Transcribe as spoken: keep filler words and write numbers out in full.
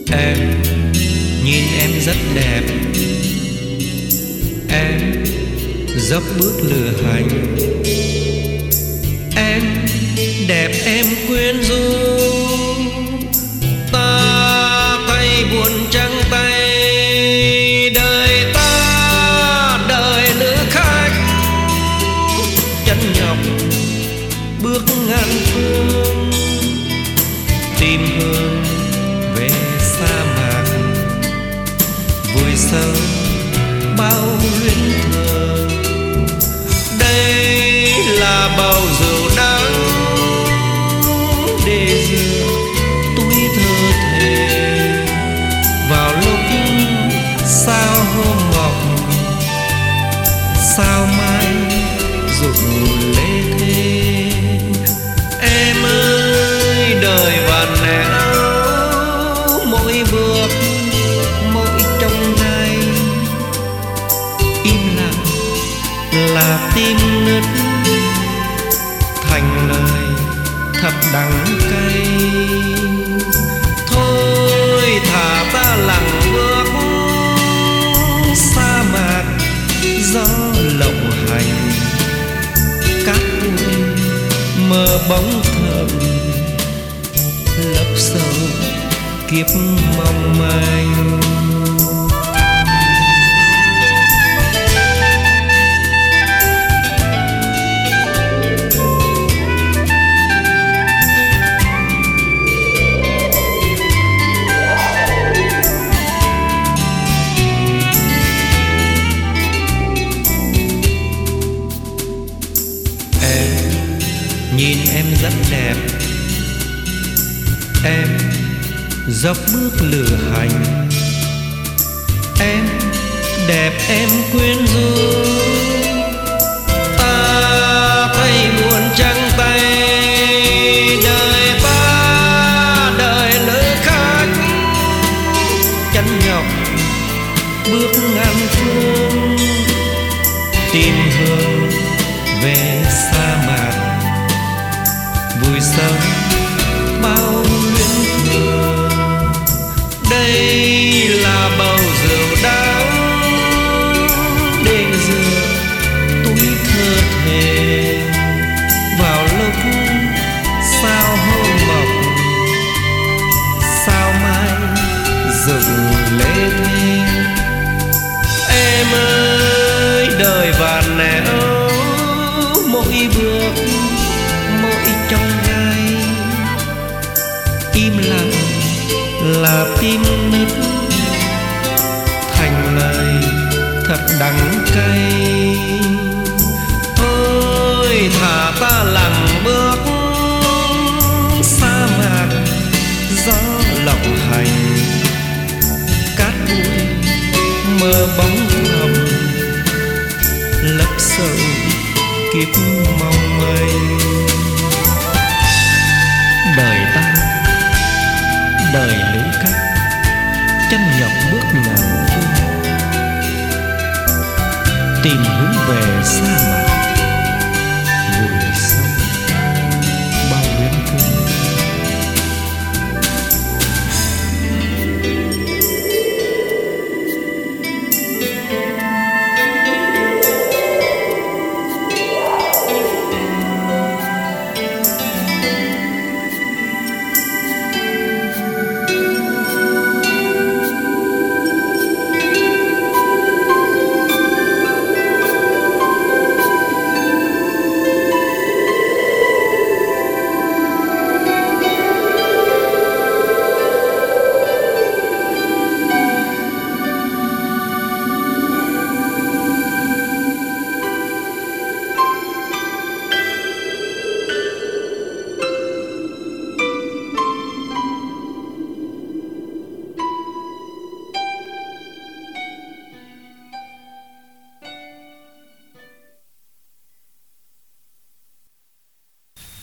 Em nhìn em rất đẹp, em dốc bước lửa hành. Em đẹp em quyến rũ, ta tay buồn trắng tay. Đời ta đời lữ khách, chân nhọc bước ngàn phương, tìm hương về sa mạc. Vui sớm bao luyến thờ, đây là bầu rượu đắng để rửa túi thơ thề. Vào lúc sao hôm ngọc, sao mai rụng lê thế. Em ơi đời vàn nẻo, mỗi bước mỗi trong ngày im lặng là tim nứt thành lời thật đắng cay. Thôi thả ta lặng bước sa mạc gió lộng hành. Cát bụi mơ bóng thầm lấp sâu kiếp mong manh. Nhìn em rất đẹp, em dốc bước lửa hành. Em đẹp em quyến rũ, ta thấy buồn trắng tay. Đời ta đời lữ khách, chân nhọc bước ngàn phương, tìm hương về sa mạc. Vui sớm bao luyến thờ, đây là bầu rượu đắng để rửa túi thơ thề. Vào lúc sao hôm mọc, sao mai rụng lê thế. Em ơi đời vàn nẻo, mỗi bước mỗi trong gai im lặng là tim nứt thành lời thật đắng cay. Thôi thả ta lặng bước sa mạc gió lộng hành. Cát bụi mơ bóng thầm lấp sâu kiếp mong manh. Đời ta đời lữ khách, chân nhọc bước ngàn phương, tìm hướng về sa mạc.